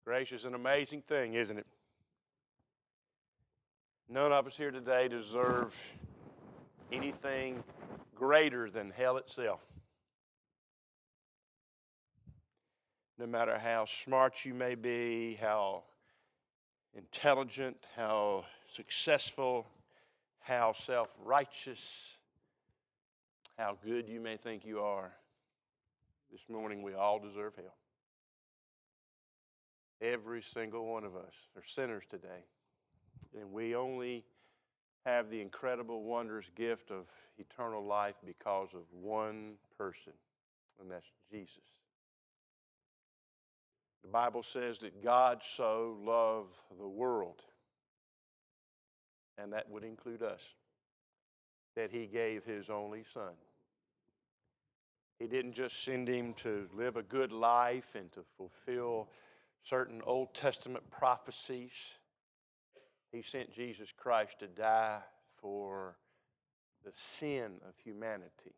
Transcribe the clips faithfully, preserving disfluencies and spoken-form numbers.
Grace is an amazing thing, isn't it? None of us here today deserve anything greater than hell itself. No matter how smart you may be, how intelligent, how successful, how self-righteous, how good you may think you are, this morning we all deserve hell. Every single one of us are sinners today. And we only have the incredible, wondrous gift of eternal life because of one person, and that's Jesus. The Bible says that God so loved the world, and that would include us, that he gave his only son. He didn't just send him to live a good life and to fulfill certain Old Testament prophecies. He sent Jesus Christ to die for the sin of humanity.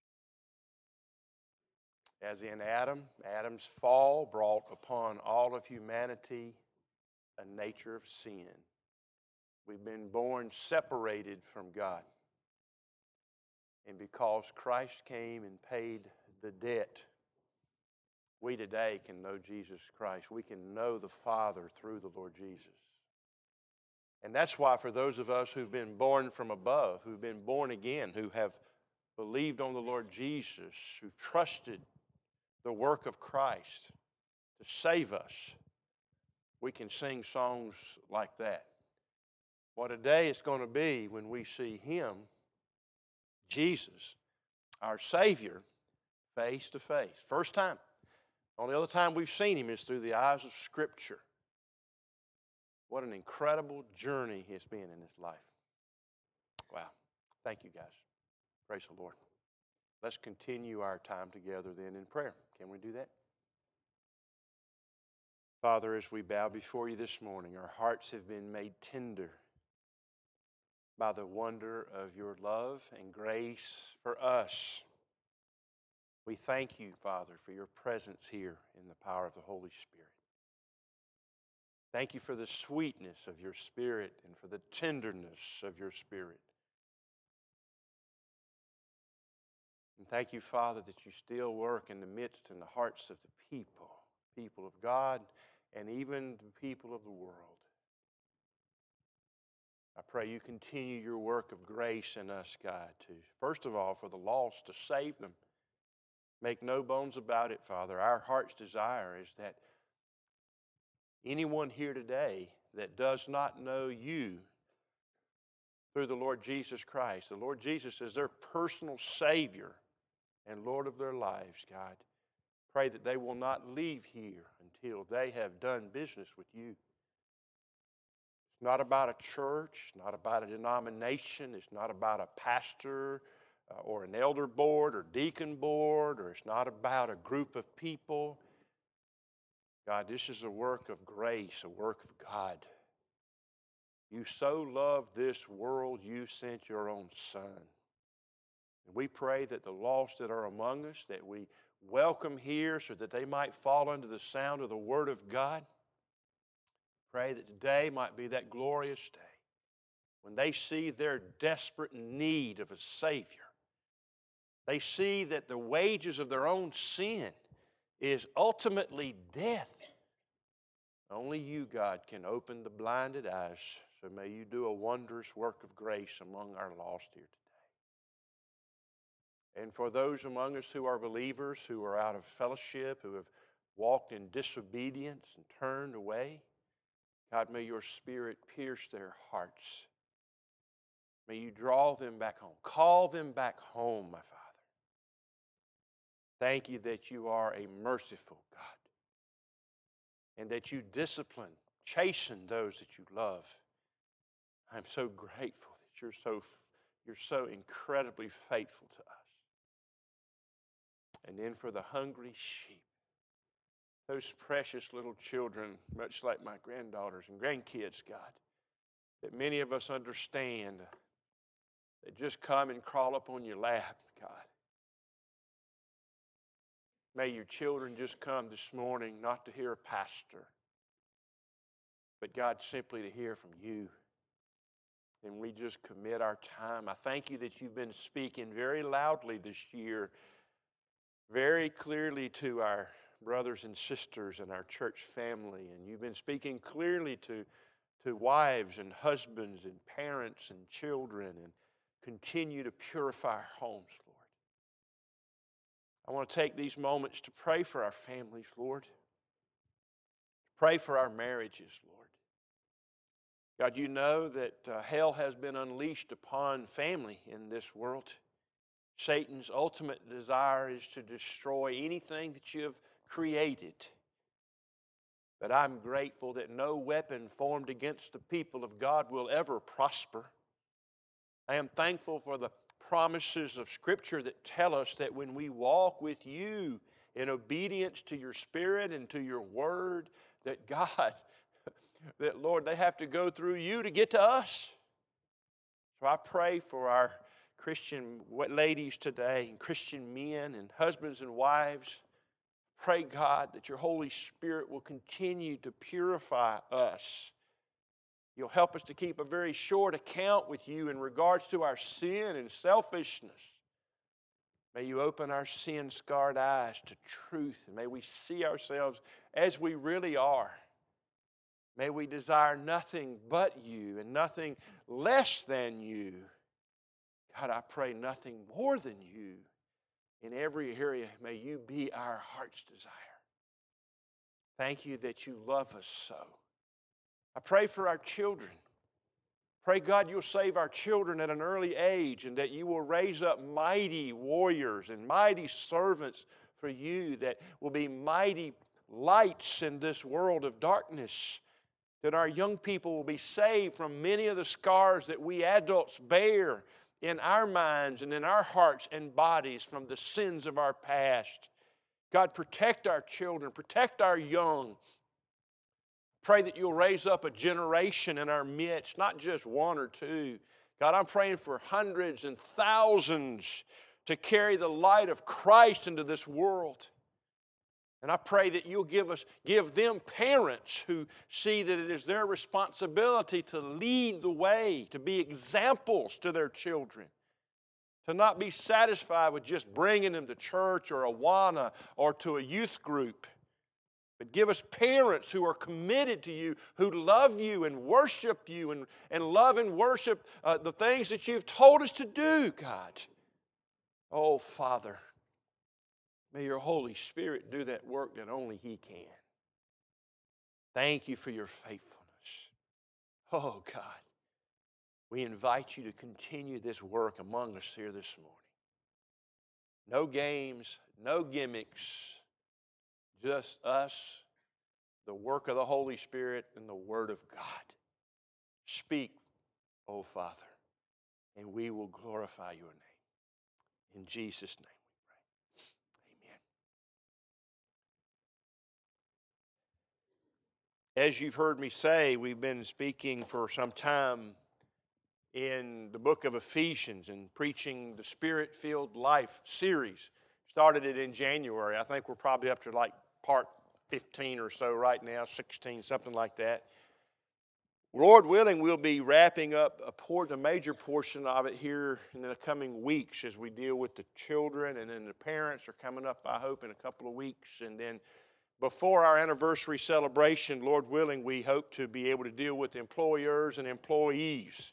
As in Adam, Adam's fall brought upon all of humanity a nature of sin. We've been born separated from God. And because Christ came and paid the debt, we today can know Jesus Christ. We can know the Father through the Lord Jesus. And that's why for those of us who've been born from above, who've been born again, who have believed on the Lord Jesus, who've trusted the work of Christ to save us, we can sing songs like that. What a day it's going to be when we see him, Jesus, our Savior, face to face. First time. Only other time we've seen him is through the eyes of Scripture. What an incredible journey it's been in his life. Wow. Thank you, guys. Praise the Lord. Let's continue our time together then in prayer. Can we do that? Father, as we bow before you this morning, our hearts have been made tender by the wonder of your love and grace for us. We thank you, Father, for your presence here in the power of the Holy Spirit. Thank you for the sweetness of your Spirit and for the tenderness of your Spirit. And thank you, Father, that you still work in the midst and the hearts of the people, people of God, and even the people of the world. I pray you continue your work of grace in us, God, to, first of all, for the lost, to save them. Make no bones about it, Father. Our heart's desire is that anyone here today that does not know you through the Lord Jesus Christ, the Lord Jesus is their personal Savior and Lord of their lives, God. Pray that they will not leave here until they have done business with you. It's not about a church. It's not about a denomination. It's not about a pastor uh, or an elder board or deacon board, or it's not about a group of people. God, this is a work of grace, a work of God. You so loved this world, you sent your own Son. And we pray that the lost that are among us, that we welcome here so that they might fall under the sound of the Word of God. Pray that today might be that glorious day when they see their desperate need of a Savior. They see that the wages of their own sin is ultimately death. Only you, God, can open the blinded eyes. So may you do a wondrous work of grace among our lost here today. And for those among us who are believers, who are out of fellowship, who have walked in disobedience and turned away, God, may your Spirit pierce their hearts. May you draw them back home. Call them back home, my Father. Thank you that you are a merciful God and that you discipline, chasten those that you love. I'm so grateful that you're so, you're so incredibly faithful to us. And then for the hungry sheep, those precious little children, much like my granddaughters and grandkids, God, that many of us understand, that just come and crawl up on your lap, God. May your children just come this morning not to hear a pastor, but God, simply to hear from you. And we just commit our time. I thank you that you've been speaking very loudly this year, very clearly to our brothers and sisters and our church family. And you've been speaking clearly to, to wives and husbands and parents and children, and continue to purify our homes, Lord. I want to take these moments to pray for our families, Lord. Pray for our marriages, Lord. God, you know that uh, hell has been unleashed upon family in this world. Satan's ultimate desire is to destroy anything that you have created. But I'm grateful that no weapon formed against the people of God will ever prosper. I am thankful for the promises of Scripture that tell us that when we walk with you in obedience to your Spirit and to your Word, that God, that Lord, they have to go through you to get to us. So I pray for our Christian ladies today, and Christian men and husbands and wives. Pray, God, that your Holy Spirit will continue to purify us. You'll help us to keep a very short account with you in regards to our sin and selfishness. May you open our sin-scarred eyes to truth, and may we see ourselves as we really are. May we desire nothing but you and nothing less than you. God, I pray nothing more than you. In every area, may you be our heart's desire. Thank you that you love us so. I pray for our children. Pray, God, you'll save our children at an early age, and that you will raise up mighty warriors and mighty servants for you that will be mighty lights in this world of darkness. That our young people will be saved from many of the scars that we adults bear in our minds and in our hearts and bodies from the sins of our past. God, protect our children, protect our young. Pray that you'll raise up a generation in our midst, not just one or two. God, I'm praying for hundreds and thousands to carry the light of Christ into this world. And I pray that you'll give us, give them parents who see that it is their responsibility to lead the way, to be examples to their children, to not be satisfied with just bringing them to church or Awana or to a youth group. But give us parents who are committed to you, who love you and worship you and, and love and worship uh, the things that you've told us to do, God. Oh, Father, may your Holy Spirit do that work that only He can. Thank you for your faithfulness. Oh, God, we invite you to continue this work among us here this morning. No games, no gimmicks, just us, the work of the Holy Spirit, and the Word of God. Speak, oh Father, and we will glorify your name. In Jesus' name we pray. Amen. As you've heard me say, we've been speaking for some time in the book of Ephesians and preaching the Spirit-Filled Life series. Started it in January. I think we're probably up to like part fifteen or so right now, sixteen, something like that. Lord willing, we'll be wrapping up a, port, a major portion of it here in the coming weeks as we deal with the children, and then the parents are coming up, I hope, in a couple of weeks. And then before our anniversary celebration, Lord willing, we hope to be able to deal with employers and employees.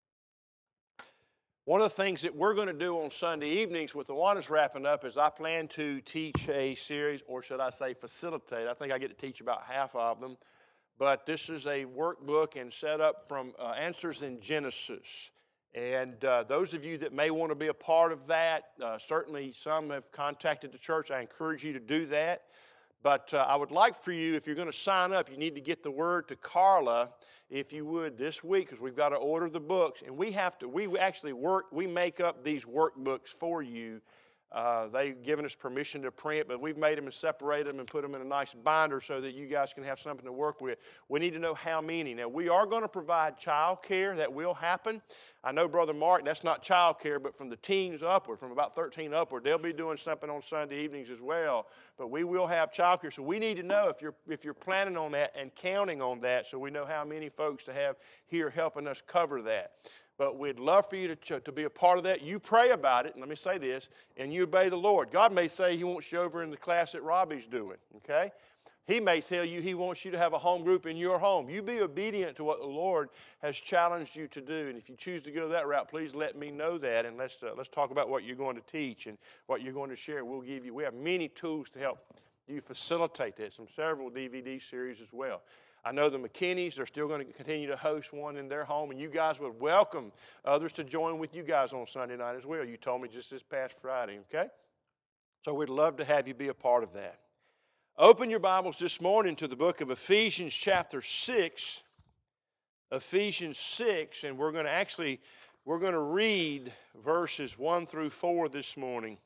One of the things that we're going to do on Sunday evenings with the Awana's wrapping up is I plan to teach a series, or should I say facilitate. I think I get to teach about half of them. But this is a workbook and set up from uh, Answers in Genesis. And uh, those of you that may want to be a part of that, uh, certainly some have contacted the church. I encourage you to do that. But uh, I would like for you, if you're going to sign up, you need to get the word to Carla, if you would, this week, because we've got to order the books. And we have to, we actually work, we make up these workbooks for you Uh, they've given us permission to print, but we've made them and separated them and put them in a nice binder so that you guys can have something to work with. We need to know how many. Now, we are going to provide child care. That will happen. I know, Brother Mark, that's not child care, but from the teens upward, from about thirteen upward, they'll be doing something on Sunday evenings as well. But we will have child care. So we need to know if you're, if you're planning on that and counting on that so we know how many folks to have here helping us cover that. But we'd love for you to, to be a part of that. You pray about it, and let me say this, and you obey the Lord. God may say he wants you over in the class that Robbie's doing, okay? He may tell you he wants you to have a home group in your home. You be obedient to what the Lord has challenged you to do. And if you choose to go that route, please let me know that. And let's, uh, let's talk about what you're going to teach and what you're going to share. We'll give you, we have many tools to help you facilitate that. Some several D V D series as well. I know the McKinneys, they're still going to continue to host one in their home, and you guys would welcome others to join with you guys on Sunday night as well. You told me just this past Friday, okay? So we'd love to have you be a part of that. Open your Bibles this morning to the book of Ephesians chapter six. Ephesians six, and we're going to actually, we're going to read verses one through four this morning.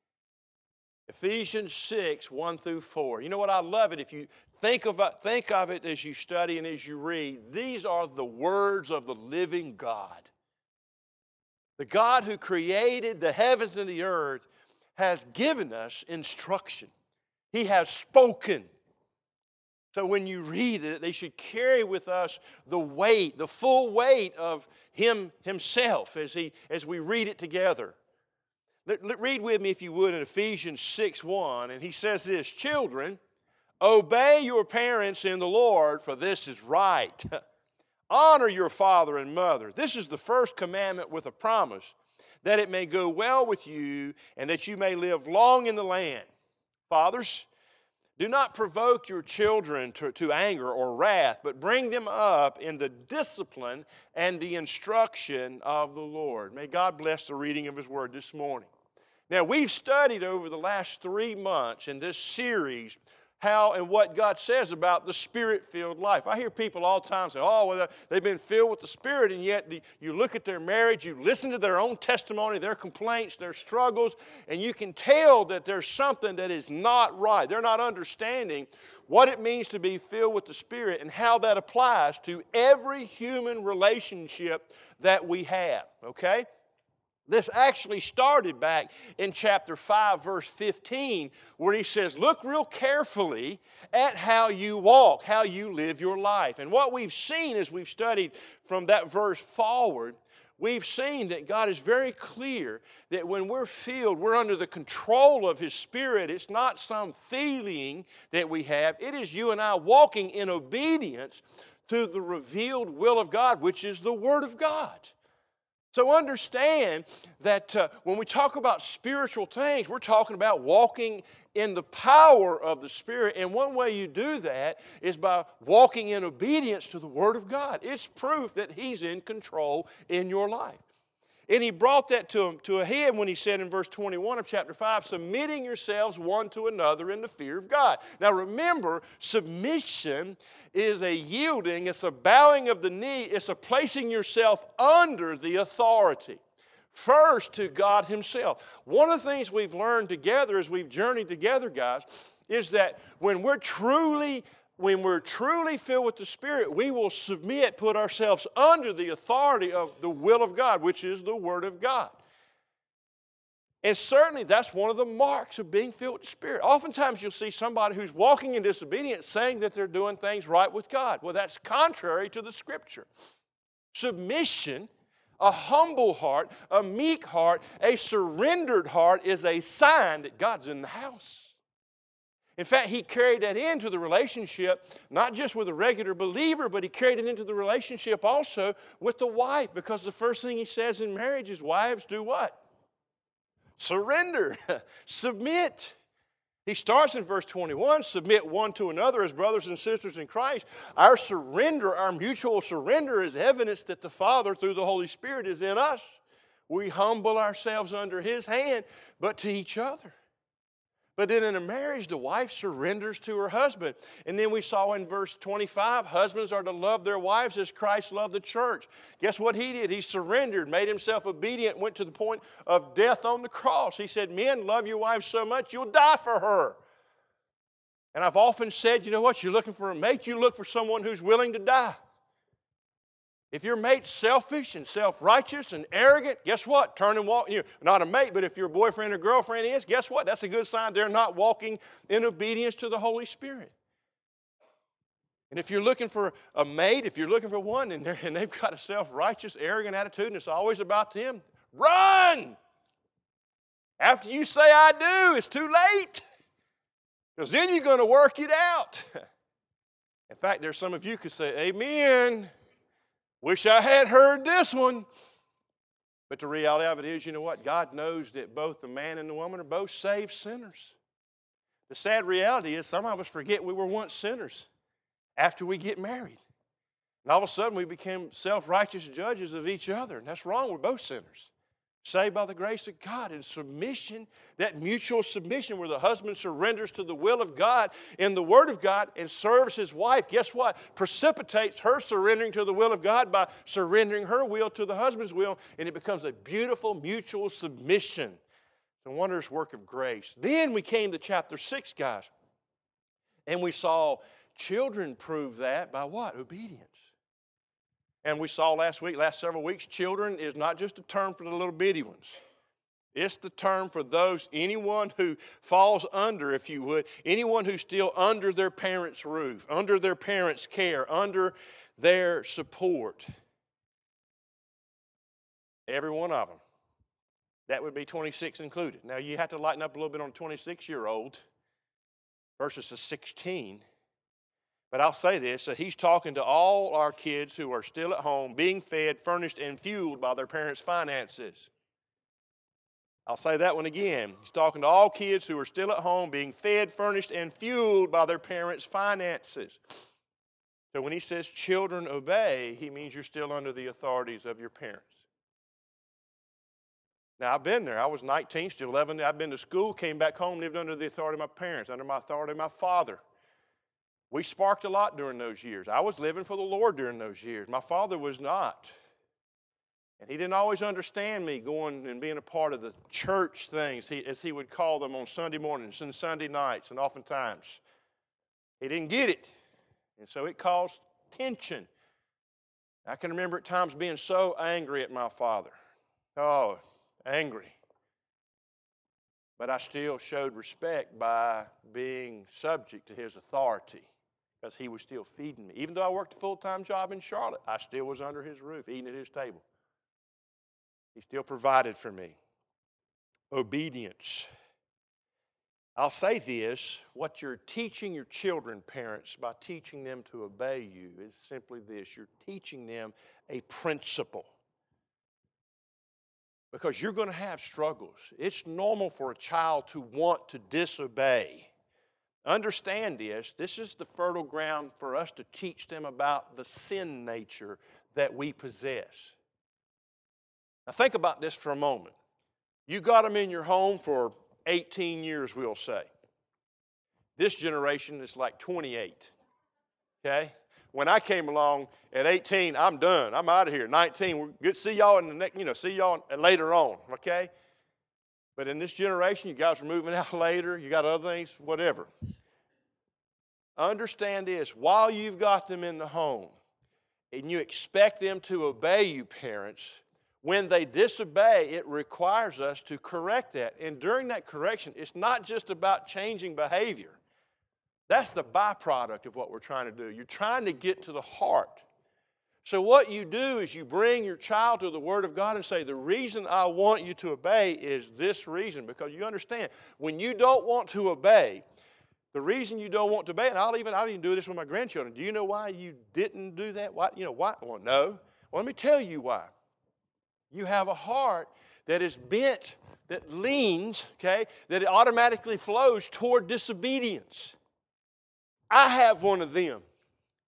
Ephesians six, one through four. You know what? I love it. If you think of, it, think of it as you study and as you read, these are the words of the living God. The God who created the heavens and the earth has given us instruction. He has spoken. So when you read it, they should carry with us the weight, the full weight of Him Himself as, he, as we read it together. Read with me, if you would, in Ephesians six, one, and he says this, "Children, obey your parents in the Lord, for this is right. Honor your father and mother. This is the first commandment with a promise, that it may go well with you and that you may live long in the land. Fathers, do not provoke your children to, to anger or wrath, but bring them up in the discipline and the instruction of the Lord." May God bless the reading of His Word this morning. Now, we've studied over the last three months in this series how and what God says about the Spirit-filled life. I hear people all the time say, oh, well, they've been filled with the Spirit, and yet you look at their marriage, you listen to their own testimony, their complaints, their struggles, and you can tell that there's something that is not right. They're not understanding what it means to be filled with the Spirit and how that applies to every human relationship that we have, okay? This actually started back in chapter five, verse fifteen, where he says, look real carefully at how you walk, how you live your life. And what we've seen as we've studied from that verse forward, we've seen that God is very clear that when we're filled, we're under the control of His Spirit. It's not some feeling that we have. It is you and I walking in obedience to the revealed will of God, which is the Word of God. So understand that uh, when we talk about spiritual things, we're talking about walking in the power of the Spirit. And one way you do that is by walking in obedience to the Word of God. It's proof that He's in control in your life. And he brought that to, him, to a head when he said in verse twenty-one of chapter five, submitting yourselves one to another in the fear of God. Now remember, submission is a yielding, it's a bowing of the knee, it's a placing yourself under the authority. First to God Himself. One of the things we've learned together as we've journeyed together, guys, is that when we're truly When we're truly filled with the Spirit, we will submit, put ourselves under the authority of the will of God, which is the Word of God. And certainly that's one of the marks of being filled with the Spirit. Oftentimes you'll see somebody who's walking in disobedience saying that they're doing things right with God. Well, that's contrary to the Scripture. Submission, a humble heart, a meek heart, a surrendered heart is a sign that God's in the house. In fact, He carried that into the relationship, not just with a regular believer, but He carried it into the relationship also with the wife. Because the first thing He says in marriage is, wives, do what? Surrender. Submit. He starts in verse twenty-one, submit one to another as brothers and sisters in Christ. Our surrender, our mutual surrender is evidence that the Father, through the Holy Spirit, is in us. We humble ourselves under His hand, but to each other. But then in a marriage, the wife surrenders to her husband. And then we saw in verse twenty-five, husbands are to love their wives as Christ loved the church. Guess what he did? He surrendered, made himself obedient, went to the point of death on the cross. He said, men, love your wife so much, you'll die for her. And I've often said, you know what, you're looking for a mate, you look for someone who's willing to die. If your mate's selfish and self-righteous and arrogant, guess what? Turn and walk. You know, not a mate, but if your boyfriend or girlfriend is, guess what? That's a good sign they're not walking in obedience to the Holy Spirit. And if you're looking for a mate, if you're looking for one and, and they've got a self-righteous, arrogant attitude and it's always about them, run! After you say I do, it's too late. Because then you're going to work it out. In fact, there's some of you could say, amen. Wish I had heard this one. But the reality of it is, you know what? God knows that both the man and the woman are both saved sinners. The sad reality is some of us forget we were once sinners after we get married. And all of a sudden we became self-righteous judges of each other. And that's wrong. We're both sinners. Saved by the grace of God. And submission, that mutual submission where the husband surrenders to the will of God in the Word of God and serves his wife, guess what? Precipitates her surrendering to the will of God by surrendering her will to the husband's will, and it becomes a beautiful mutual submission. It's a wondrous work of grace. Then we came to chapter six, guys, and we saw children prove that by what? Obedience. And we saw last week, last several weeks, children is not just a term for the little bitty ones. It's the term for those, anyone who falls under, if you would, anyone who's still under their parents' roof, under their parents' care, under their support. Every one of them. That would be twenty-six included. Now, you have to lighten up a little bit on a twenty-six-year-old versus a sixteen. But I'll say this, that he's talking to all our kids who are still at home, being fed, furnished, and fueled by their parents' finances. I'll say that one again. He's talking to all kids who are still at home, being fed, furnished, and fueled by their parents' finances. So when he says children obey, he means you're still under the authorities of your parents. Now, I've been there. I was nineteen, still eleven. I've been to school, came back home, lived under the authority of my parents, under my authority of my father. We sparked a lot during those years. I was living for the Lord during those years. My father was not. And he didn't always understand me going and being a part of the church things, he, as he would call them on Sunday mornings and Sunday nights, and oftentimes. He didn't get it. And so it caused tension. I can remember at times being so angry at my father. Oh, angry. But I still showed respect by being subject to his authority. Because he was still feeding me. Even though I worked a full-time job in Charlotte, I still was under his roof, eating at his table. He still provided for me. Obedience. I'll say this, what you're teaching your children, parents, by teaching them to obey you is simply this. You're teaching them a principle. Because you're going to have struggles. It's normal for a child to want to disobey. Understand this, this is the fertile ground for us to teach them about the sin nature that we possess. Now think about this for a moment. You got them in your home for eighteen years, we'll say. This generation is like twenty-eight, okay? When I came along at eighteen, I'm done. I'm out of here. nineteen, we're good. See y'all in the next, you know, see y'all later on, okay? But in this generation, you guys are moving out later. You got other things, whatever. Understand this. While you've got them in the home and you expect them to obey you, parents, when they disobey, it requires us to correct that. And during that correction, it's not just about changing behavior. That's the byproduct of what we're trying to do. You're trying to get to the heart. So what you do is you bring your child to the Word of God and say, the reason I want you to obey is this reason. Because you understand, when you don't want to obey, the reason you don't want to obey, and I'll even, I'll even do this with my grandchildren. Do you know why you didn't do that? Why, you know, why? Well, no. Well, let me tell you why. You have a heart that is bent, that leans, okay, that it automatically flows toward disobedience. I have one of them.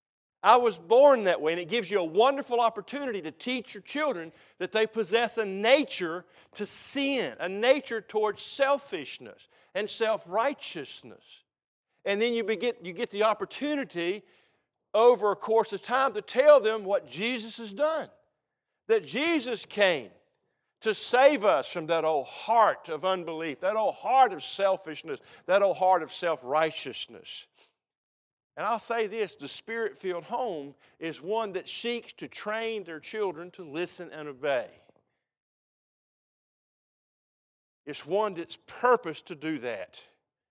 I was born that way, and it gives you a wonderful opportunity to teach your children that they possess a nature to sin, a nature towards selfishness and self-righteousness. And then you, begin, you get the opportunity over a course of time to tell them what Jesus has done. That Jesus came to save us from that old heart of unbelief, that old heart of selfishness, that old heart of self-righteousness. And I'll say this, the Spirit-filled home is one that seeks to train their children to listen and obey. It's one that's purposed to do that.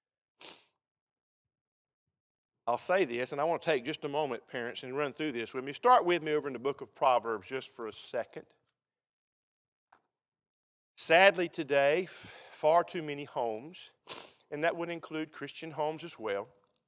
I'll say this, and I want to take just a moment, parents, and run through this with me. Start with me over in the book of Proverbs just for a second. Sadly today, far too many homes, and that would include Christian homes as well,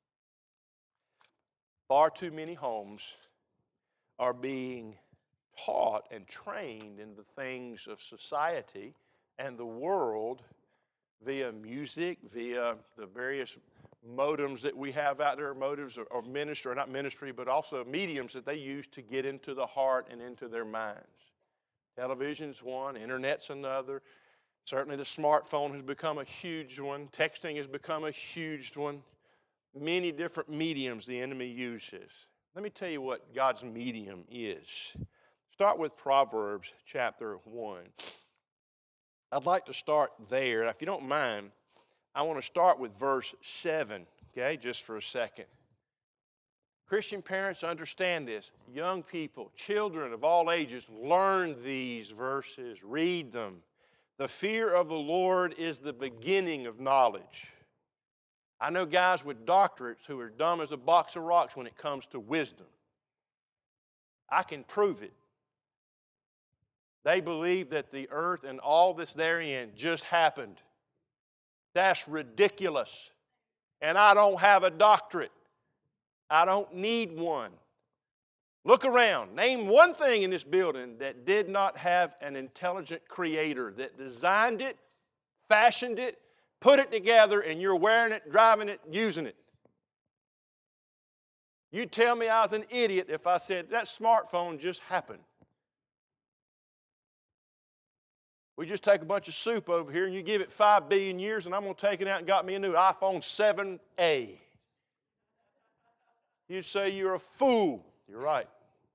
far too many homes are being taught and trained in the things of society and the world via music, via the various modems that we have out there, motives or, or ministry, or not ministry, but also mediums that they use to get into the heart and into their minds. Television's one, internet's another. Certainly the smartphone has become a huge one. Texting has become a huge one. Many different mediums the enemy uses. Let me tell you what God's medium is. Start with Proverbs chapter one. I'd like to start there. If you don't mind, I want to start with verse seven, okay, just for a second. Christian parents, understand this. Young people, children of all ages, learn these verses, read them. The fear of the Lord is the beginning of knowledge. I know guys with doctorates who are dumb as a box of rocks when it comes to wisdom. I can prove it. They believe that the earth and all that's therein just happened. That's ridiculous. And I don't have a doctorate. I don't need one. Look around. Name one thing in this building that did not have an intelligent creator that designed it, fashioned it, put it together, and you're wearing it, driving it, using it. You'd tell me I was an idiot if I said that smartphone just happened. We just take a bunch of soup over here and you give it five billion years and I'm going to take it out and got me a new iPhone seven A. You'd say you're a fool. You're right.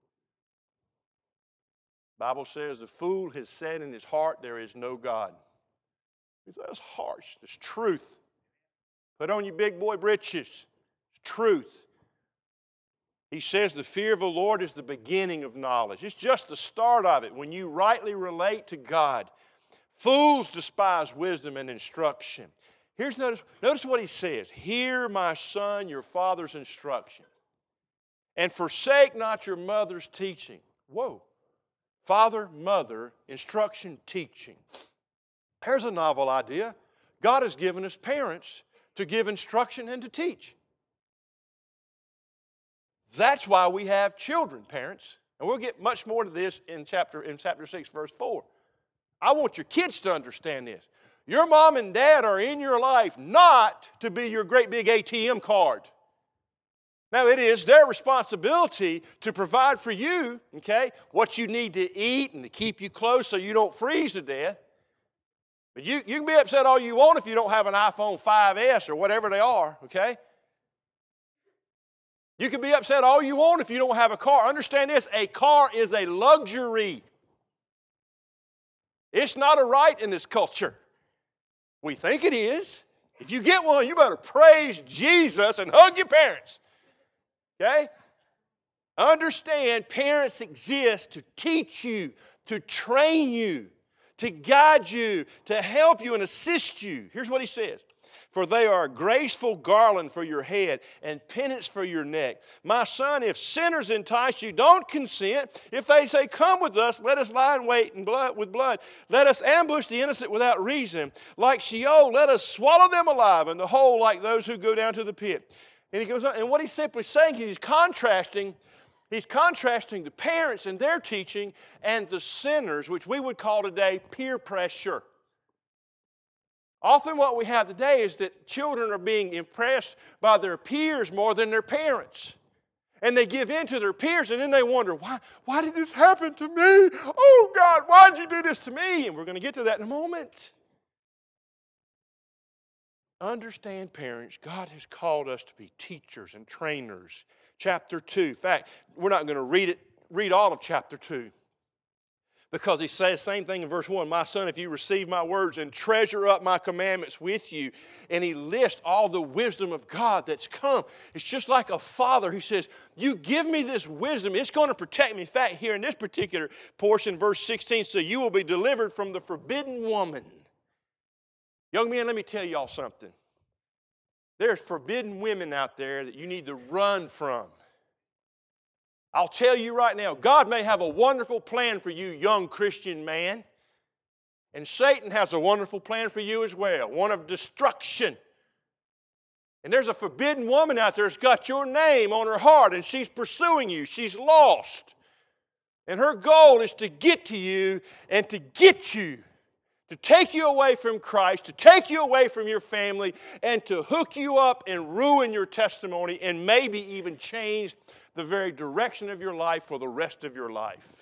The Bible says the fool has said in his heart there is no God. That's harsh. It's truth. Put on your big boy britches. It's truth. He says the fear of the Lord is the beginning of knowledge. It's just the start of it. When you rightly relate to God, fools despise wisdom and instruction. Here's notice, notice what he says. Hear, my son, your father's instruction, and forsake not your mother's teaching. Whoa. Father, mother, instruction, teaching. Here's a novel idea. God has given us parents to give instruction and to teach. That's why we have children, parents. And we'll get much more to this in chapter, in chapter six, verse four. I want your kids to understand this. Your mom and dad are in your life not to be your great big A T M card. Now, it is their responsibility to provide for you, okay, what you need to eat and to keep you close so you don't freeze to death. But you, you can be upset all you want if you don't have an iPhone five S or whatever they are, okay? You can be upset all you want if you don't have a car. Understand this, a car is a luxury. It's not a right in this culture. We think it is. If you get one, you better praise Jesus and hug your parents. Okay? Understand, parents exist to teach you, to train you, to guide you, to help you and assist you. Here's what he says. For they are a graceful garland for your head and penance for your neck. My son, if sinners entice you, don't consent. If they say, come with us, let us lie in wait in blood, with blood. Let us ambush the innocent without reason. Like Sheol, let us swallow them alive, and the whole like those who go down to the pit. And he goes on, and what he's simply saying, he's contrasting, he's contrasting the parents and their teaching and the sinners, which we would call today peer pressure. Often what we have today is that children are being impressed by their peers more than their parents. And they give in to their peers, and then they wonder, why, why did this happen to me? Oh, God, why did you do this to me? And we're going to get to that in a moment. Understand, parents, God has called us to be teachers and trainers. Chapter two. In fact, we're not going to read it, read all of chapter two. Because he says the same thing in verse one. My son, if you receive my words and treasure up my commandments with you. And he lists all the wisdom of God that's come. It's just like a father. He says, you give me this wisdom. It's going to protect me. In fact, here in this particular portion, verse sixteen, so you will be delivered from the forbidden woman. Young men, let me tell y'all something. There's forbidden women out there that you need to run from. I'll tell you right now, God may have a wonderful plan for you, young Christian man. And Satan has a wonderful plan for you as well, one of destruction. And there's a forbidden woman out there that's got your name on her heart, and she's pursuing you. She's lost. And her goal is to get to you and to get you, to take you away from Christ, to take you away from your family, and to hook you up and ruin your testimony and maybe even change the very direction of your life for the rest of your life.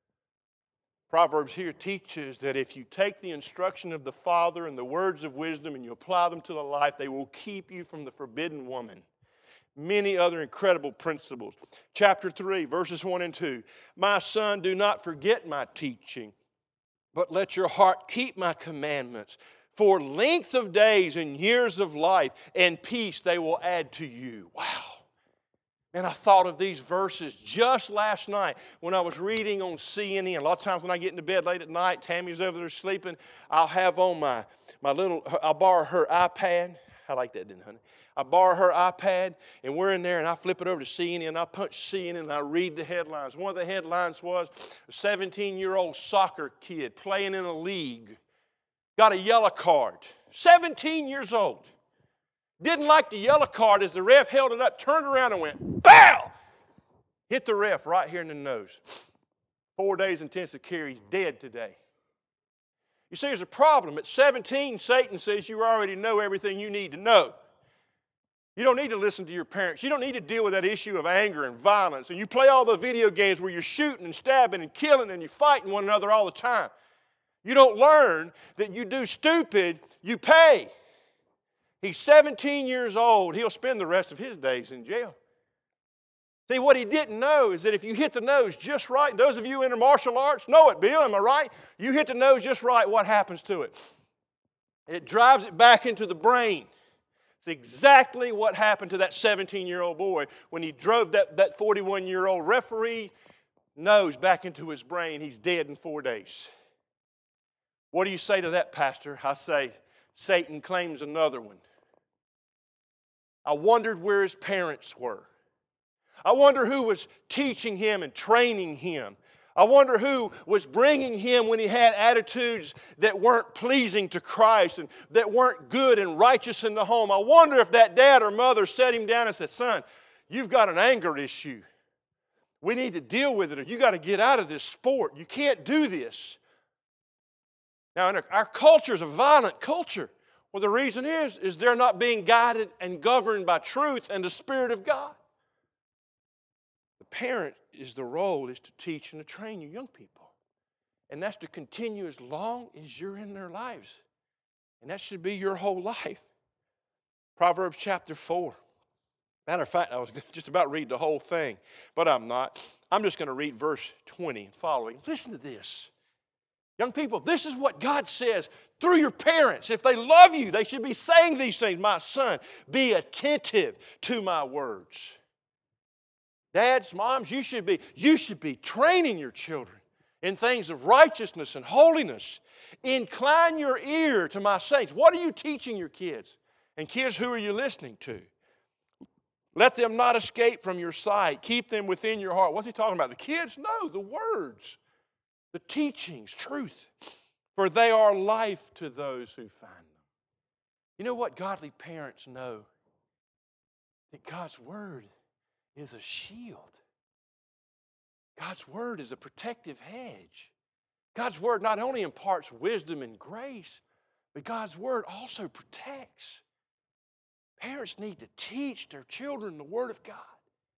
Proverbs here teaches that if you take the instruction of the Father and the words of wisdom and you apply them to the life, they will keep you from the forbidden woman. Many other incredible principles. Chapter three, verses one and two. My son, do not forget my teaching, but let your heart keep my commandments. For length of days and years of life and peace they will add to you. Wow. And I thought of these verses just last night when I was reading on C N N. A lot of times when I get into bed late at night, Tammy's over there sleeping, I'll have on my, my little, I'll borrow her iPad. I like that, didn't I, honey? I borrow her iPad, and we're in there, and I flip it over to C N N, and I punch C N N, and I read the headlines. One of the headlines was a seventeen-year-old soccer kid playing in a league got a yellow card, seventeen years old. Didn't like the yellow card as the ref held it up, turned around and went, bow! Hit the ref right here in the nose. Four days intensive care, he's dead today. You see, there's a problem. At seventeen, Satan says you already know everything you need to know. You don't need to listen to your parents. You don't need to deal with that issue of anger and violence. And you play all the video games where you're shooting and stabbing and killing and you're fighting one another all the time. You don't learn that you do stupid, you pay. He's seventeen years old. He'll spend the rest of his days in jail. See, what he didn't know is that if you hit the nose just right, and those of you in the martial arts know it, Bill, am I right? You hit the nose just right, what happens to it? It drives it back into the brain. It's exactly what happened to that seventeen-year-old boy when he drove that, that forty-one-year-old referee nose back into his brain. He's dead in four days. What do you say to that, Pastor? I say, Satan claims another one. I wondered where his parents were. I wonder who was teaching him and training him. I wonder who was bringing him when he had attitudes that weren't pleasing to Christ and that weren't good and righteous in the home. I wonder if that dad or mother sat him down and said, son, you've got an anger issue. We need to deal with it, or you got to get out of this sport. You can't do this. Now, in our, our culture is a violent culture. Well, the reason is, is they're not being guided and governed by truth and the Spirit of God. The parent is the role is to teach and to train your young people. And that's to continue as long as you're in their lives. And that should be your whole life. Proverbs chapter four. Matter of fact, I was just about to read the whole thing, but I'm not. I'm just going to read verse twenty and following. Listen to this. Young people, this is what God says through your parents. If they love you, they should be saying these things. My son, be attentive to my words. Dads, moms, you should be, you should be training your children in things of righteousness and holiness. Incline your ear to my sayings. What are you teaching your kids? And kids, who are you listening to? Let them not escape from your sight. Keep them within your heart. What's he talking about? The kids? No, the words. The teachings, truth, for they are life to those who find them. You know what godly parents know? That God's Word is a shield. God's Word is a protective hedge. God's Word not only imparts wisdom and grace, but God's Word also protects. Parents need to teach their children the Word of God.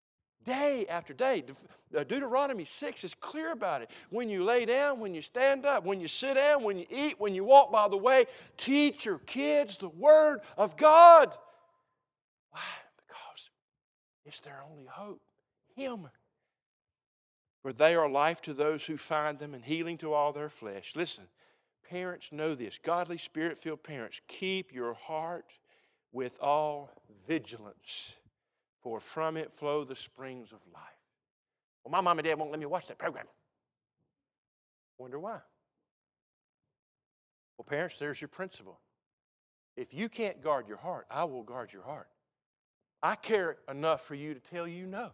Day after day. De- Deuteronomy six is clear about it. When you lay down, when you stand up, when you sit down, when you eat, when you walk by the way, teach your kids the Word of God. Why? Because it's their only hope. Him. For they are life to those who find them and healing to all their flesh. Listen, parents know this. Godly, Spirit-filled parents, keep your heart with all vigilance, for from it flow the springs of life. Well, my mom and dad won't let me watch that program. Wonder why? Well, parents, there's your principle. If you can't guard your heart, I will guard your heart. I care enough for you to tell you no.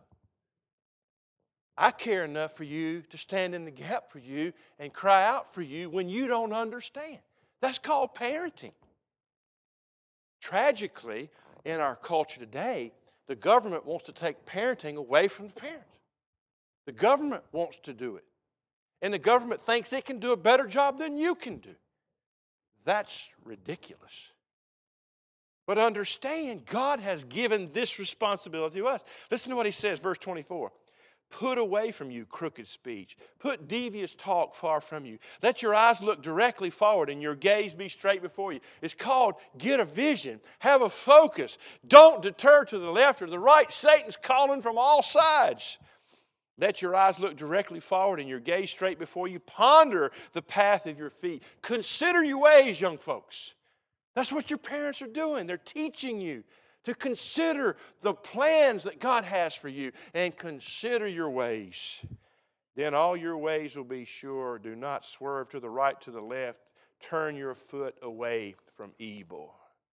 I care enough for you to stand in the gap for you and cry out for you when you don't understand. That's called parenting. Tragically, in our culture today, the government wants to take parenting away from the parents. The government wants to do it. And the government thinks it can do a better job than you can do. That's ridiculous. But understand, God has given this responsibility to us. Listen to what he says, verse twenty-four. Put away from you crooked speech. Put devious talk far from you. Let your eyes look directly forward and your gaze be straight before you. It's called get a vision. Have a focus. Don't deter to the left or the right. Satan's calling from all sides. Let your eyes look directly forward and your gaze straight before you. Ponder the path of your feet. Consider your ways, young folks. That's what your parents are doing. They're teaching you to consider the plans that God has for you and consider your ways. Then all your ways will be sure. Do not swerve to the right, to the left. Turn your foot away from evil.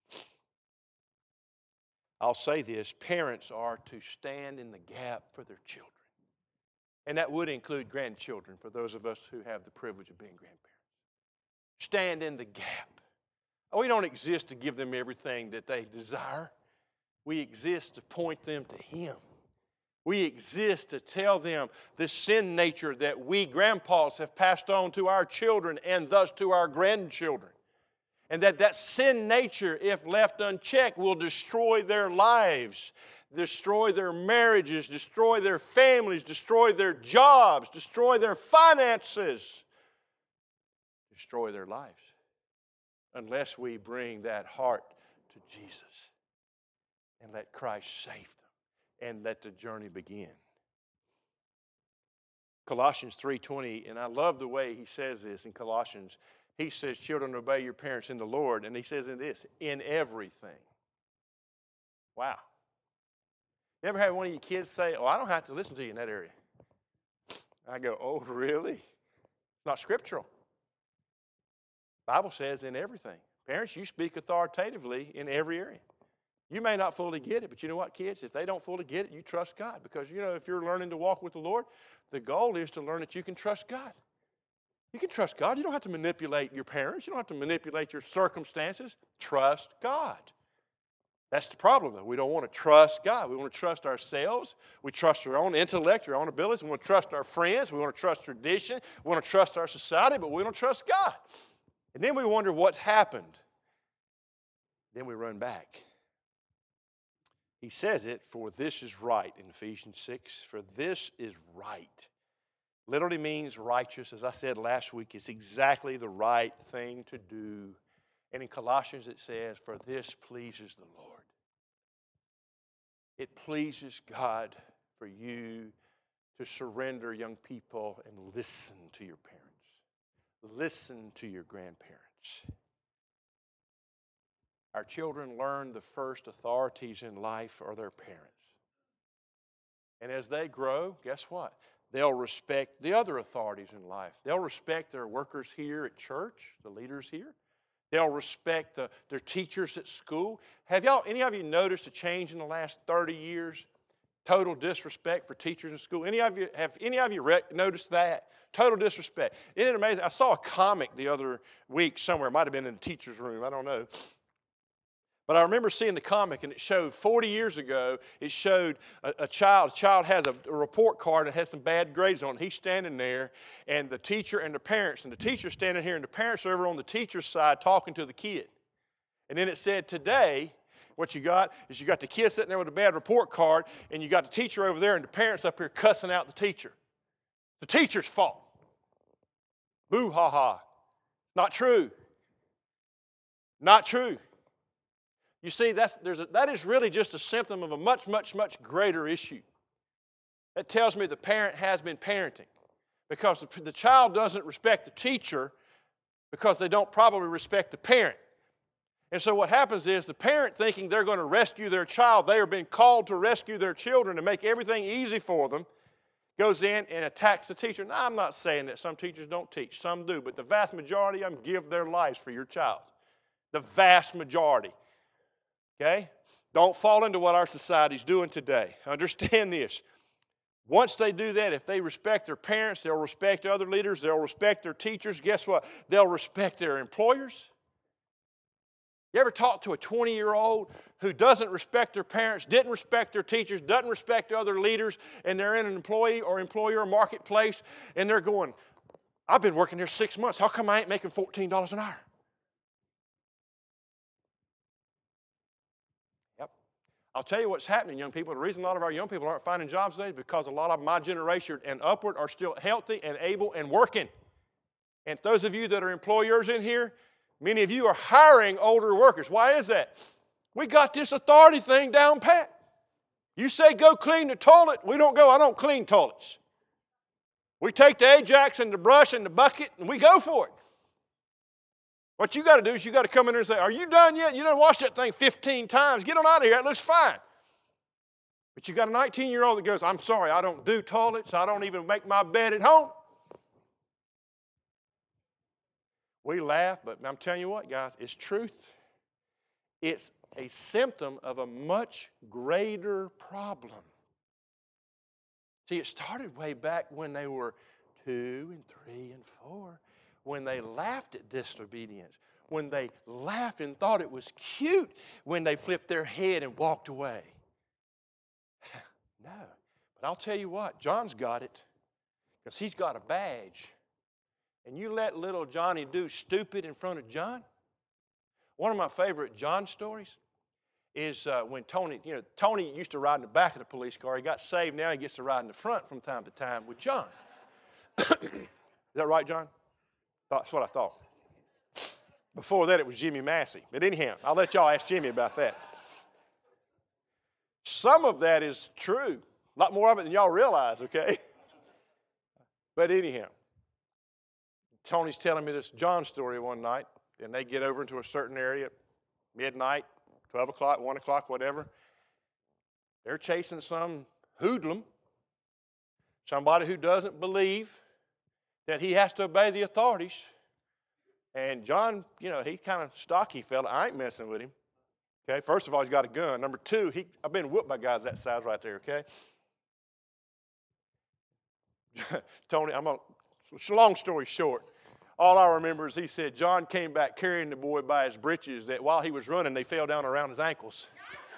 I'll say this, parents are to stand in the gap for their children. And that would include grandchildren for those of us who have the privilege of being grandparents. Stand in the gap. We don't exist to give them everything that they desire. We exist to point them to Him. We exist to tell them the sin nature that we grandpas have passed on to our children and thus to our grandchildren. And that that sin nature, if left unchecked, will destroy their lives, destroy their marriages, destroy their families, destroy their jobs, destroy their finances, destroy their lives. Unless we bring that heart to Jesus and let Christ save them and let the journey begin. Colossians three twenty, and I love the way he says this in Colossians. He says, children, obey your parents in the Lord. And he says in this, in everything. Wow. You ever had one of your kids say, oh, I don't have to listen to you in that area? I go, oh, really? It's not scriptural. The Bible says in everything. Parents, you speak authoritatively in every area. You may not fully get it, but you know what, kids? If they don't fully get it, you trust God. Because, you know, if you're learning to walk with the Lord, the goal is to learn that you can trust God. You can trust God. You don't have to manipulate your parents. You don't have to manipulate your circumstances. Trust God. That's the problem, though. We don't want to trust God. We want to trust ourselves. We trust our own intellect, our own abilities. We want to trust our friends. We want to trust tradition. We want to trust our society, but we don't trust God. And then we wonder what's happened. Then we run back. He says it, for this is right in Ephesians six. For this is right. Literally means righteous. As I said last week, it's exactly the right thing to do. And in Colossians it says, for this pleases the Lord. It pleases God for you to surrender, young people, and listen to your parents. Listen to your grandparents. Our children learn the first authorities in life are their parents. And as they grow, guess what? They'll respect the other authorities in life. They'll respect their workers here at church, the leaders here. They'll respect the, their teachers at school. Have y'all, any of you noticed a change in the last thirty years? Total disrespect for teachers in school. Any of you, have any of you rec- noticed that? Total disrespect. Isn't it amazing? I saw a comic the other week somewhere. It might have been in the teacher's room. I don't know. But I remember seeing the comic, and it showed forty years ago, it showed a, a child. A child has a, a report card that has some bad grades on it. He's standing there, and the teacher and the parents, and the teacher's standing here, and the parents are over on the teacher's side talking to the kid. And then it said, today, What you got is you got the kid sitting there with a bad report card, and you got the teacher over there and the parents up here cussing out the teacher. The teacher's fault. Boo ha ha. Not true. Not true. You see, that's, there's a, that is really just a symptom of a much, much, much greater issue. That tells me the parent has been parenting, because the, the child doesn't respect the teacher because they don't probably respect the parent. And so what happens is the parent, thinking they're going to rescue their child, they are being called to rescue their children and make everything easy for them, goes in and attacks the teacher. Now, I'm not saying that some teachers don't teach. Some do. But the vast majority of them give their lives for your child. The vast majority. Okay? Don't fall into what our society's doing today. Understand this. Once they do that, if they respect their parents, they'll respect other leaders, they'll respect their teachers. Guess what? They'll respect their employers. You ever talk to a twenty-year-old who doesn't respect their parents, didn't respect their teachers, doesn't respect other leaders, and they're in an employee or employer marketplace, and they're going, I've been working here six months. How come I ain't making fourteen dollars an hour? Yep. I'll tell you what's happening, young people. The reason a lot of our young people aren't finding jobs today is because a lot of my generation and upward are still healthy and able and working. And those of you that are employers in here, many of you are hiring older workers. Why is that? We got this authority thing down pat. You say go clean the toilet, we don't go. I don't clean toilets. We take the Ajax and the brush and the bucket and we go for it. What you got to do is you got to come in there and say, are you done yet? You done washed that thing fifteen times. Get on out of here. It looks fine. But you got a nineteen-year-old that goes, I'm sorry, I don't do toilets. I don't even make my bed at home. We laugh, but I'm telling you what, guys, it's truth. It's a symptom of a much greater problem. See, it started way back when they were two and three and four, when they laughed at disobedience, when they laughed and thought it was cute, when they flipped their head and walked away. No, but I'll tell you what, John's got it, because he's got a badge. And you let little Johnny do stupid in front of John? One of my favorite John stories is uh, when Tony, you know, Tony used to ride in the back of the police car. He got saved. Now he gets to ride in the front from time to time with John. Is that right, John? That's what I thought. Before that, it was Jimmy Massey. But anyhow, I'll let y'all ask Jimmy about that. Some of that is true. A lot more of it than y'all realize, okay? But anyhow, Tony's telling me this John story one night, and they get over into a certain area at midnight, twelve o'clock, one o'clock, whatever. They're chasing some hoodlum, somebody who doesn't believe that he has to obey the authorities. And John, you know, he's kind of stocky fella. I ain't messing with him. Okay, first of all, he's got a gun. Number two, he, I've been whooped by guys that size right there, okay? Tony, I'm going to, long story short, all I remember is he said John came back carrying the boy by his breeches, that while he was running, they fell down around his ankles.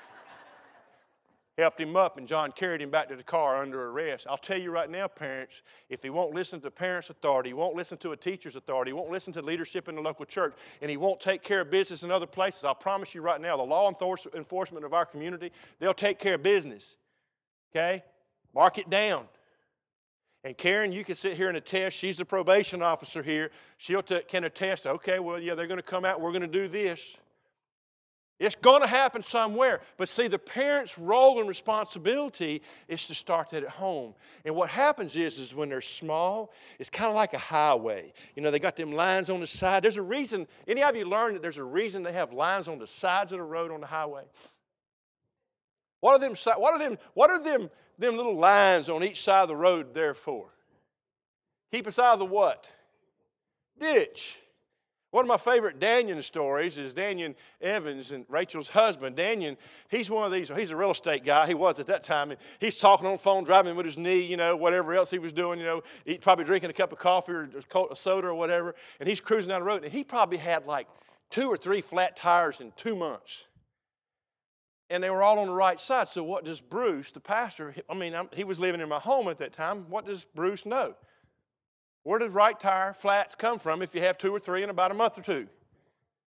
Helped him up, and John carried him back to the car under arrest. I'll tell you right now, parents, if he won't listen to parents' authority, he won't listen to a teacher's authority, he won't listen to leadership in the local church, and he won't take care of business in other places, I'll promise you right now, the law enforcement of our community, they'll take care of business. Okay? Mark it down. And Karen, you can sit here and attest. She's the probation officer here. She'll t- can attest. Okay, well, yeah, they're going to come out. We're going to do this. It's going to happen somewhere. But see, the parent's role and responsibility is to start that at home. And what happens is, is when they're small, it's kind of like a highway. You know, they got them lines on the side. There's a reason. Any of you learned that there's a reason they have lines on the sides of the road on the highway? What are them? What are them? What are them? Them little lines on each side of the road there for? Keep us out of the what? Ditch. One of my favorite Daniel stories is Daniel Evans and Rachel's husband. Daniel, he's one of these, he's a real estate guy. He was at that time. And he's talking on the phone, driving with his knee, you know, whatever else he was doing, you know, he, probably drinking a cup of coffee or a soda or whatever. And he's cruising down the road. And he probably had like two or three flat tires in two months. And they were all on the right side. So what does Bruce, the pastor, I mean, I'm, he was living in my home at that time. What does Bruce know? Where does right tire flats come from if you have two or three in about a month or two?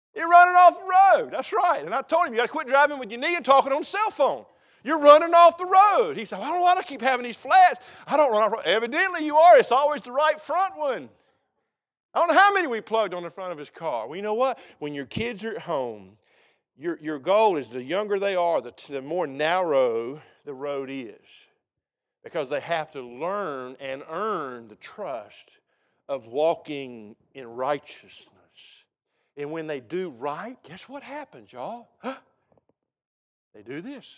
You're running off the road. That's right. And I told him, you got to quit driving with your knee and talking on the cell phone. You're running off the road. He said, well, I don't want to keep having these flats. I don't run off the road. Evidently you are. It's always the right front one. I don't know how many we plugged on the front of his car. Well, you know what? When your kids are at home, your, your goal is the younger they are, the, the more narrow the road is. Because they have to learn and earn the trust of walking in righteousness. And when they do right, guess what happens, y'all? Huh? They do this.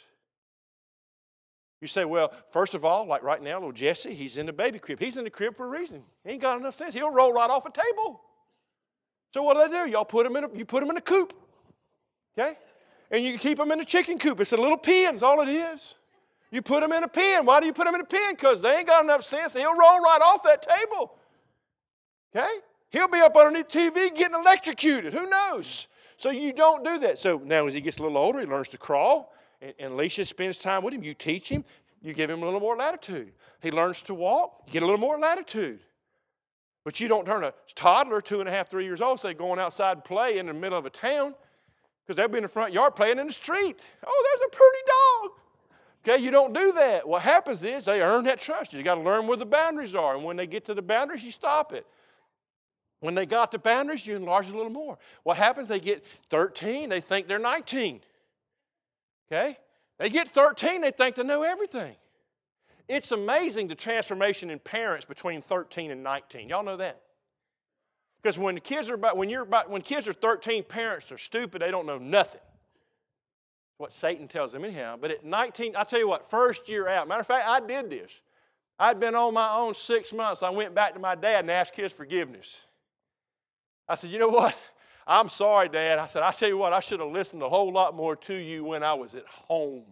You say, well, first of all, like right now, little Jesse, he's in the baby crib. He's in the crib for a reason. He ain't got enough sense. He'll roll right off a table. So what do they do? Y'all put him in a, you put him in a coop, okay? And you keep him in a chicken coop. It's a little pen is all it is. You put him in a pen. Why do you put him in a pen? Because they ain't got enough sense. He'll roll right off that table, okay? He'll be up underneath the T V getting electrocuted. Who knows? So you don't do that. So now as he gets a little older, he learns to crawl. And, and Alicia spends time with him. You teach him. You give him a little more latitude. He learns to walk. You get a little more latitude. But you don't turn a toddler, two and a half, three years old, say going outside and play in the middle of a town because they'll be in the front yard playing in the street. Oh, there's a pretty dog. Okay, you don't do that. What happens is they earn that trust. You got to learn where the boundaries are. And when they get to the boundaries, you stop it. When they got the boundaries, you enlarge it a little more. What happens? They get thirteen, they think they're nineteen. Okay? They get thirteen, they think they know everything. It's amazing the transformation in parents between thirteen and nineteen. Y'all know that? Because when the kids are about, when you're about, when kids are thirteen, parents are stupid, they don't know nothing. What Satan tells them anyhow. But at nineteen, I tell you what, first year out, matter of fact, I did this. I'd been on my own six months. I went back to my dad and asked his forgiveness. I said, you know what? I'm sorry, Dad. I said, I tell you what, I should have listened a whole lot more to you when I was at home.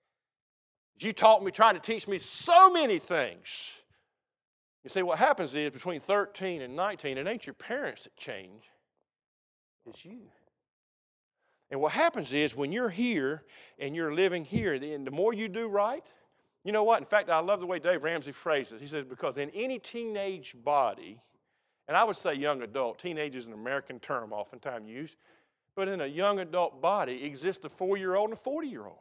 You taught me, trying to teach me so many things. You see, what happens is between thirteen and nineteen, it ain't your parents that change. It's you. And what happens is when you're here and you're living here, and the more you do right, you know what? In fact, I love the way Dave Ramsey phrases it. He says, because in any teenage body, and I would say young adult. Teenage is an American term oftentimes used. But in a young adult body exists a four-year-old and a forty-year-old.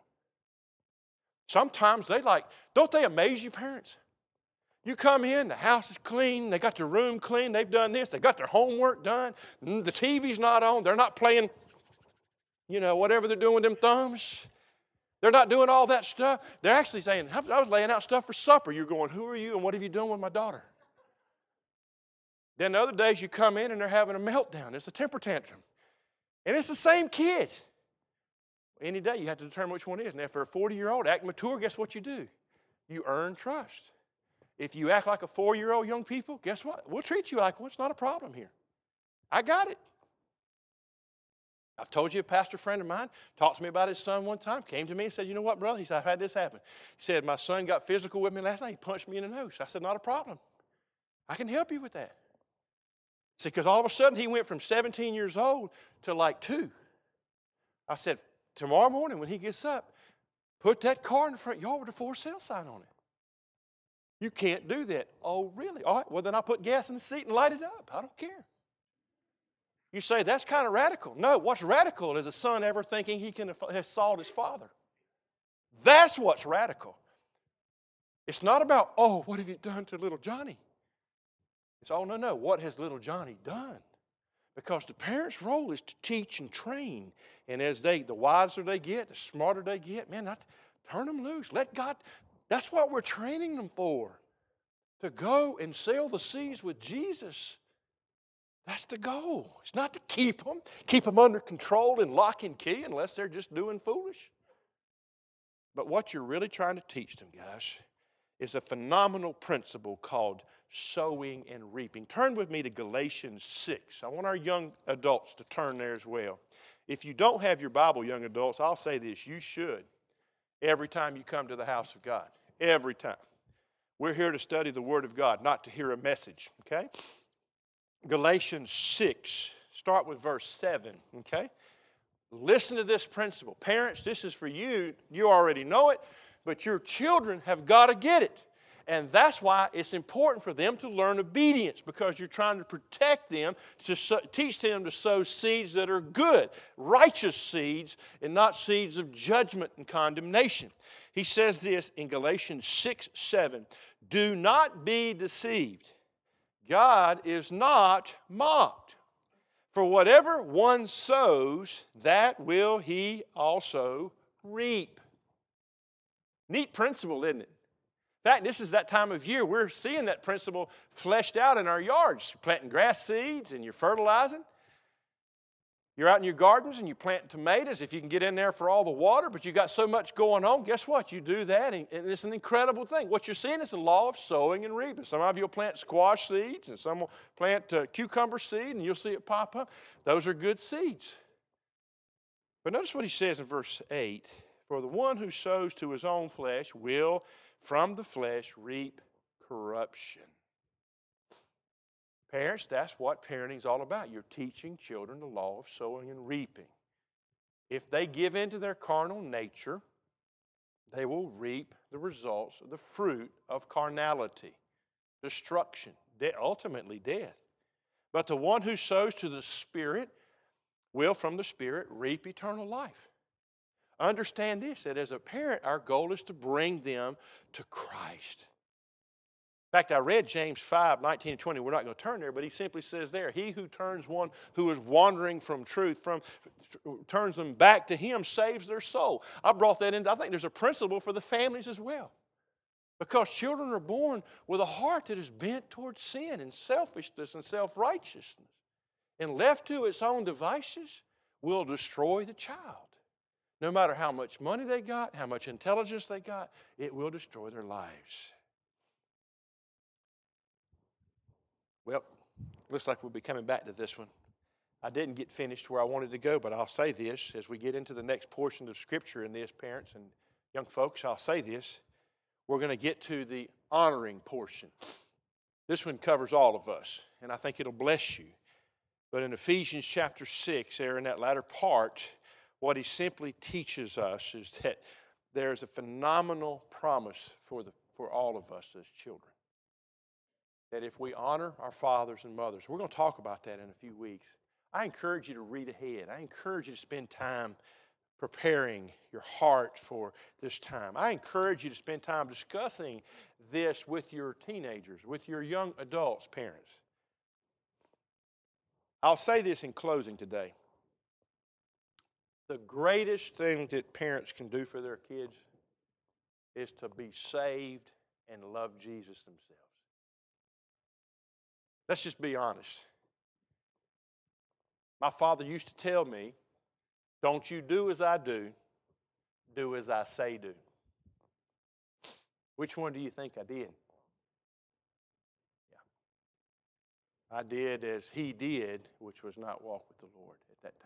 Sometimes they like, don't they amaze you, parents? You come in, the house is clean, they got their room clean, they've done this, they got their homework done, the T V's not on, they're not playing, you know, whatever they're doing with them thumbs. They're not doing all that stuff. They're actually saying, I was laying out stuff for supper. You're going, who are you and what have you done with my daughter? Then the other days you come in and they're having a meltdown. It's a temper tantrum. And it's the same kid. Any day you have to determine which one it is. And if they're a forty-year-old, act mature, guess what you do? You earn trust. If you act like a four-year-old young people, guess what? We'll treat you like one. It's not a problem here. I got it. I've told you a pastor friend of mine talked to me about his son one time, came to me and said, you know what, brother? He said, I've had this happen. He said, my son got physical with me last night. He punched me in the nose. I said, not a problem. I can help you with that. See, because all of a sudden he went from seventeen years old to like two. I said, tomorrow morning when he gets up, put that car in the front yard with a for sale sign on it. You can't do that. Oh, really? All right, well, then I'll put gas in the seat and light it up. I don't care. You say, that's kind of radical. No, what's radical is a son ever thinking he can assault his father. That's what's radical. It's not about, oh, what have you done to little Johnny? It's, oh, no, no, what has little Johnny done? Because the parent's role is to teach and train. And as they, the wiser they get, the smarter they get, man, not, turn them loose. Let God, that's what we're training them for. To go and sail the seas with Jesus. That's the goal. It's not to keep them, keep them under control and lock and key unless they're just doing foolish. But what you're really trying to teach them, guys, is a phenomenal principle called sowing and reaping. Turn with me to Galatians six. I want our young adults to turn there as well. If you don't have your Bible, young adults, I'll say this, you should every time you come to the house of God. Every time. We're here to study the Word of God, not to hear a message, okay? Galatians six, start with verse seven, okay? Listen to this principle. Parents, this is for you. You already know it, but your children have got to get it. And that's why it's important for them to learn obedience, because you're trying to protect them, to so, teach them to sow seeds that are good, righteous seeds, and not seeds of judgment and condemnation. He says this in Galatians six seven, do not be deceived. God is not mocked. For whatever one sows, that will he also reap. Neat principle, isn't it? In fact, this is that time of year we're seeing that principle fleshed out in our yards. You're planting grass seeds and you're fertilizing. You're out in your gardens and you're planting tomatoes if you can get in there for all the water, but you got so much going on. Guess what? You do that, and it's an incredible thing. What you're seeing is the law of sowing and reaping. Some of you will plant squash seeds, and some will plant uh, cucumber seed, and you'll see it pop up. Those are good seeds. But notice what he says in verse eight. For the one who sows to his own flesh will from the flesh reap corruption. Parents, that's what parenting is all about. You're teaching children the law of sowing and reaping. If they give in to their carnal nature, they will reap the results of the fruit of carnality, destruction, de- ultimately death. But the one who sows to the Spirit will from the Spirit reap eternal life. Understand this, that as a parent, our goal is to bring them to Christ. In fact, I read James five, nineteen and twenty. We're not going to turn there, but he simply says there, he who turns one who is wandering from truth, from turns them back to him, saves their soul. I brought that in. I think there's a principle for the families as well. Because children are born with a heart that is bent towards sin and selfishness and self-righteousness. And left to its own devices, will destroy the child. No matter how much money they got, how much intelligence they got, it will destroy their lives. Well, looks like we'll be coming back to this one. I didn't get finished where I wanted to go, but I'll say this as we get into the next portion of Scripture in this, parents and young folks, I'll say this. We're going to get to the honoring portion. This one covers all of us, and I think it'll bless you. But in Ephesians chapter six, there in that latter part, what he simply teaches us is that there's a phenomenal promise for, the, for all of us as children. That if we honor our fathers and mothers, we're going to talk about that in a few weeks. I encourage you to read ahead. I encourage you to spend time preparing your heart for this time. I encourage you to spend time discussing this with your teenagers, with your young adults, parents. I'll say this in closing today. The greatest thing that parents can do for their kids is to be saved and love Jesus themselves. Let's just be honest. My father used to tell me, don't you do as I do, do as I say do. Which one do you think I did? Yeah. I did as he did, which was not walk with the Lord at that time.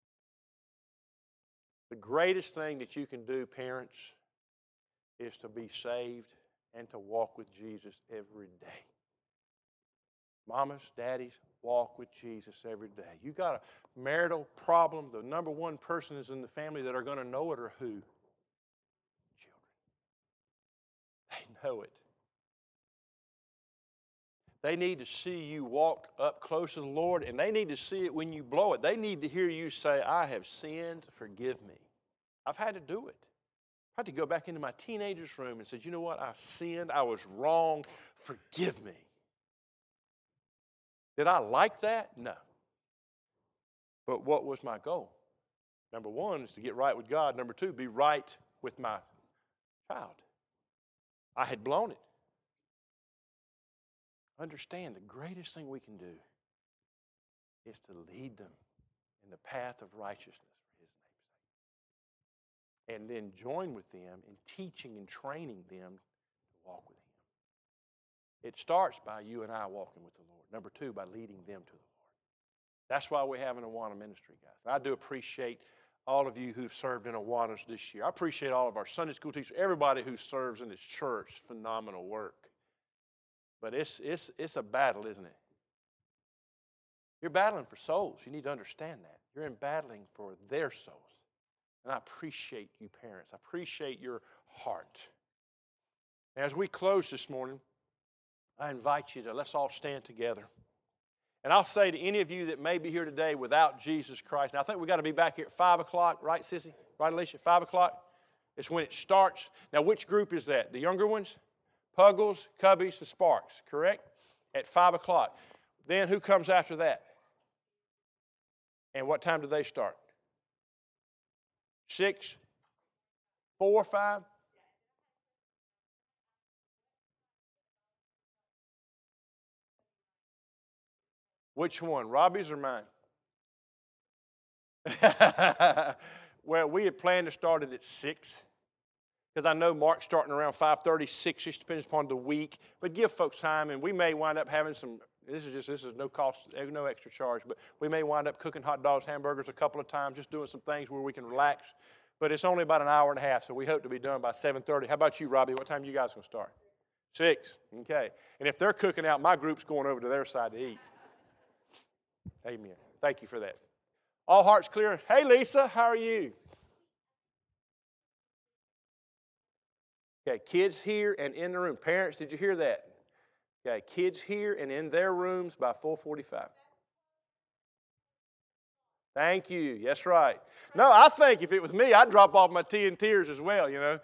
The greatest thing that you can do, parents, is to be saved and to walk with Jesus every day. Mamas, daddies, walk with Jesus every day. You got a marital problem, the number one person is in the family that are going to know it are who? Children. They know it. They need to see you walk up close to the Lord, and they need to see it when you blow it. They need to hear you say, I have sinned, forgive me. I've had to do it. I had to go back into my teenager's room and say, you know what? I sinned. I was wrong. Forgive me. Did I like that? No. But what was my goal? Number one is to get right with God. Number two, be right with my child. I had blown it. Understand, the greatest thing we can do is to lead them in the path of righteousness for his name's sake. And then join with them in teaching and training them to walk with him. It starts by you and I walking with the Lord. Number two, by leading them to the Lord. That's why we have an Awana ministry, guys. And I do appreciate all of you who've served in Awanas this year. I appreciate all of our Sunday school teachers, everybody who serves in this church. Phenomenal work. But it's, it's, it's a battle, isn't it? You're battling for souls. You need to understand that. You're in battling for their souls. And I appreciate you parents. I appreciate your heart. As we close this morning, I invite you to let's all stand together. And I'll say to any of you that may be here today without Jesus Christ, now I think we've got to be back here at five o'clock, right, Sissy? Right, Alicia? five o'clock? It's when it starts. Now, which group is that? The younger ones? Puggles, Cubbies, and Sparks, correct? At five o'clock. Then who comes after that? And what time do they start? six? four, five? Which one, Robbie's or mine? Well, we had planned to start it at six because I know Mark's starting around five thirty, six-ish, depends upon the week. But give folks time, and we may wind up having some, this is just, this is no cost, no extra charge, but we may wind up cooking hot dogs, hamburgers a couple of times, just doing some things where we can relax. But it's only about an hour and a half, so we hope to be done by seven thirty. How about you, Robbie? What time are you guys going to start? six. Okay. And if they're cooking out, my group's going over to their side to eat. Amen. Thank you for that. All hearts clear. Hey, Lisa, how are you? Okay, kids here and in the room. Parents, did you hear that? Okay, kids here and in their rooms by four forty-five. Thank you. That's right. No, I think if it was me, I'd drop off my tea and tears as well, you know.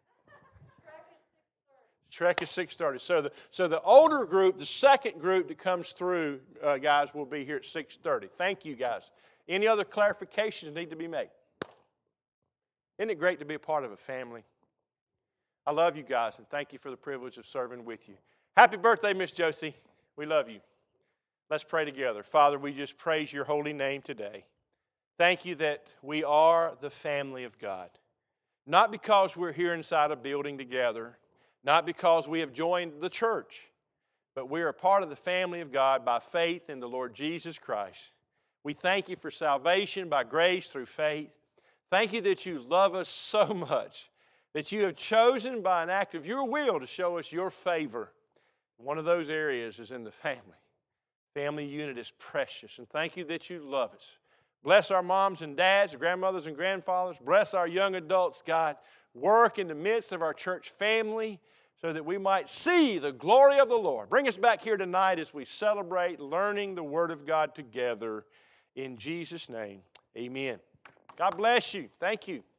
Trek is six thirty. So the, so the older group, the second group that comes through, uh, guys, will be here at six thirty. Thank you, guys. Any other clarifications need to be made? Isn't it great to be a part of a family? I love you guys, and thank you for the privilege of serving with you. Happy birthday, Miss Josie. We love you. Let's pray together. Father, we just praise your holy name today. Thank you that we are the family of God. Not because we're here inside a building together, not because we have joined the church, but we are a part of the family of God by faith in the Lord Jesus Christ. We thank you for salvation by grace through faith. Thank you that you love us so much, that you have chosen by an act of your will to show us your favor. One of those areas is in the family. Family unit is precious, and thank you that you love us. Bless our moms and dads, grandmothers and grandfathers. Bless our young adults, God. Work in the midst of our church family so that we might see the glory of the Lord. Bring us back here tonight as we celebrate learning the Word of God together. In Jesus' name, amen. God bless you. Thank you.